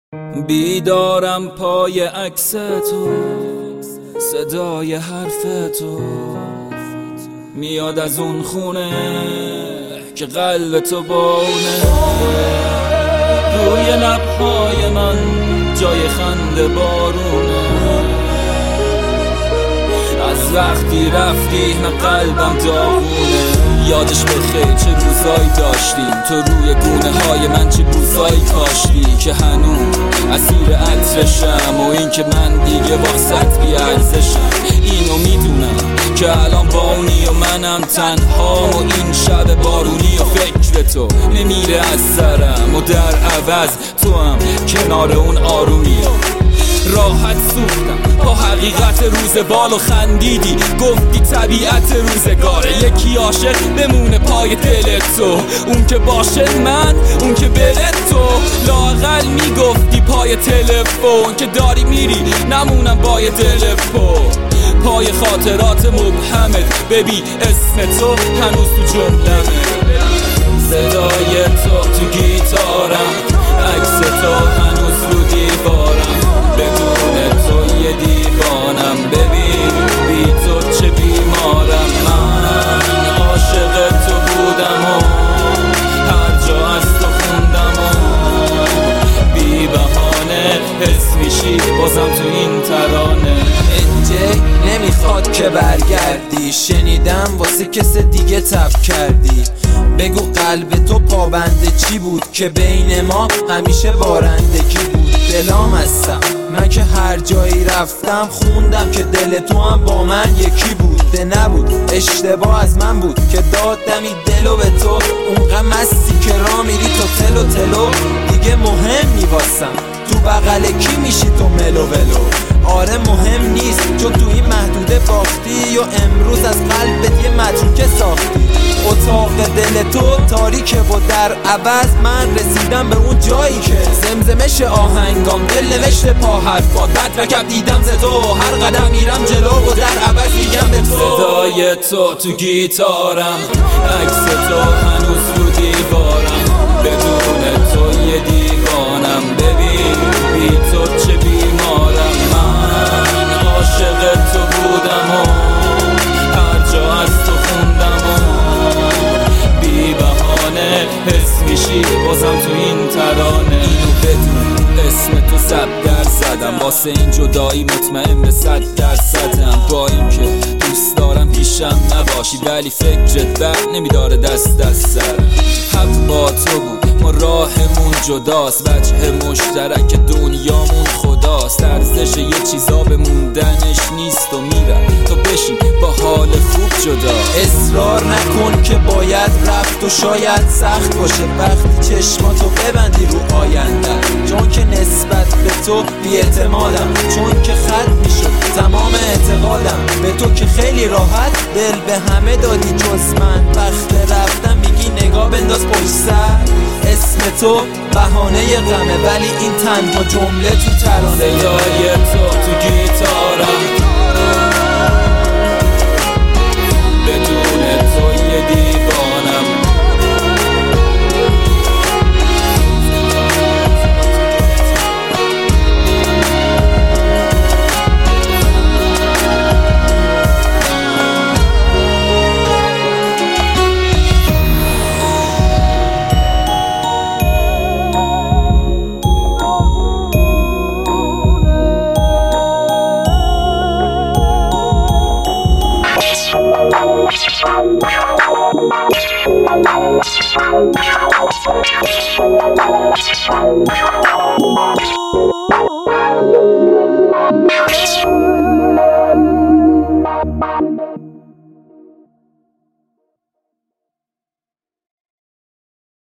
بیدارم پای عکس تو، صدای حرف تو میاد از اون خونه که قلب تو بونه. روی لبهای من جای خنده بارونه. از وقتی رفتی نه قلبم داغونه. یادش بخیر چه روزایی داشتیم، تو روی گونه های من چه بوسایی کاشتی که هنوز اسیر عطرشم و این که من دیگه واسط بی ارزشم. اینو میدونم که الان با اونی و منم تنهام و این شب بارونی و فکر تو نمیره از سرم و در عوض تو هم کنار اون آرومی. راحت سوختم با حقیقت روز بال و خندیدی، گفتی طبیعت روزگاره یکی عاشق بمونه پای دل تو، اون که باشه من اون که بره تو. لااقل میگفتی پای تلفن که داری میری نمونم پای تلفن. پای خاطرات مبهمت ببین اسم تو هنوز تو جملمه. صدای تو گیتارم، عکس تو هنوز رو دیوارم. بدون تو یه دیوانم، ببین بی تو چه بیمارم. من عاشق تو بودم و هر جا از تو خوندم و بی بهانه حس میشی بازم تو این ترانه. انجی نمیخواد که برگردی، شنیدم واسه کس دیگه تب کردی. بگو قلب تو پابنده چی بود که بین ما همیشه بارندگی بود. دلام هستم من که هر جایی رفتم خوندم که دل تو هم با من یکی بود. نبود اشتباه از من بود که دادمی دلو به تو. اونقدر مستی که را میری تو تلو تلو دیگه مهم میواسم تو بغل کی میشی تو ملو ولو. آره مهم نیست چون تو این محدوده باختی و امروز از قلبت یه متروکه ساختی. اتاق دل تو تاریکه و در عوض من رسیدم به اون جایی که زمزمش آهنگام دل نوشته پا حرفات. بدرکب دیدم ز تو هر قدم میرم جلو و در عوض میگم به تو. صدای تو گیتارم، عکس تو هنوز رو دیوارم. بدون تو یه دیوانم، ببین بی تو چه بیمارم. من عاشق تو بودم و هر جا از تو خوندم و بی بهانه حس میشی بازم تو این ترانه. اینو بدون اسم تو 100% واسه این جدایی مطمئن به 100%. با این که دوست دارم پیشم نباشی ولی فکرت بر نمیداره دست سرم. حق با تو بود ما راهمون جداست، وجه مشترک دنیامون خداست. ارزش یه چیزا به موندنش نیست و میرم تو بشین با حال خوب جدا. اصرار نکن که باید رفت و شاید سخت باشه وقتی چشماتو ببندی رو آینده. چون که نسبت به تو بی‌اعتمادم، چون که خط میشد تمام اعتقادم به تو که خیلی راحت دل به همه دادی جز من. وقت رفتم میگی نگاه بنداز پشت سر. اسم تو بهانه غمه ولی این تنها جمله تو ترانه. صدای تو گیتارم، بدون تو یه دیوانم. Wow.